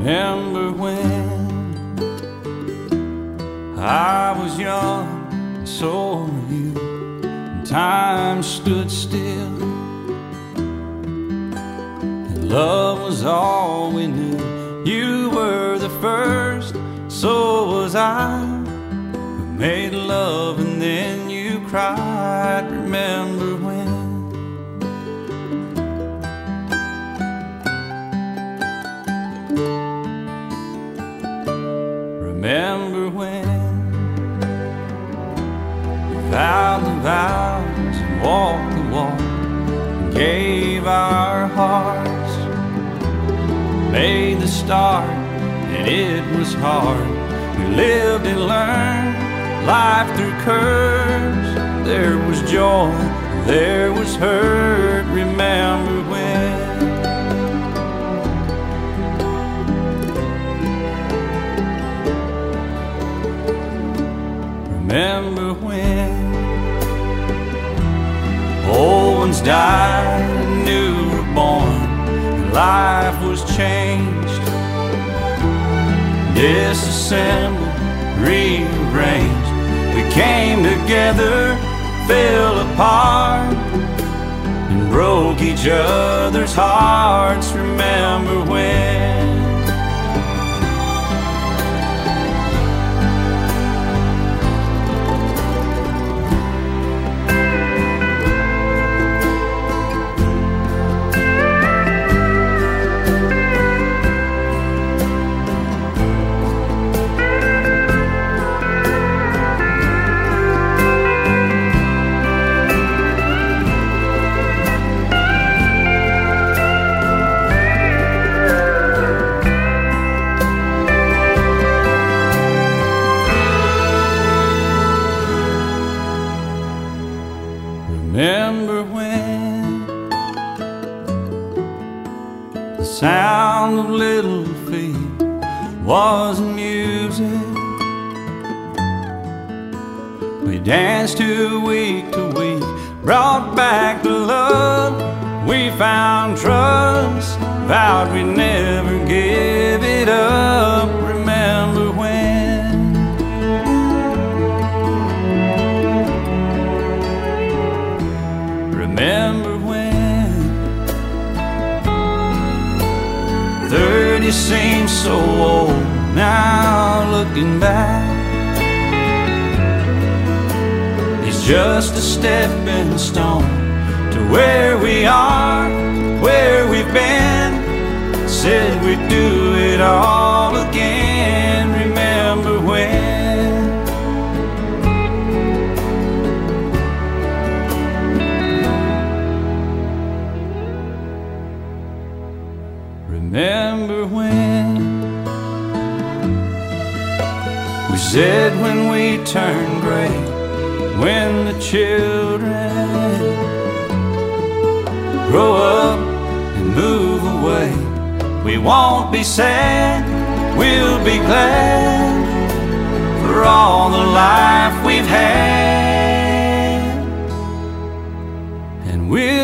Remember when I was young, and so were you, and time stood still, and love was all we knew. You were the first, so was I, who made love and then you cried. Remember when? Remember when we vowed the vows and walked the walk and gave our hearts, made the start, and it was hard. We lived and learned life through curves. There was joy, there was hurt. Remember when? Remember when old ones died and new were born, and life was changed, disassembled, rearranged. We came together, fell apart, and broke each other's hearts. Remember when? Remember when the sound of little feet was music? We danced to week, brought back the love. We found trust, vowed we'd never give it up. Remember when? Remember when 30 seems so old now, looking back. It's just a stepping stone to where we are, where we've been. Said we'd do it all again. Remember when? Remember when we said when we turn gray, when the children grow up and move away, we won't be sad, we'll be glad for all the life we've had, and we'll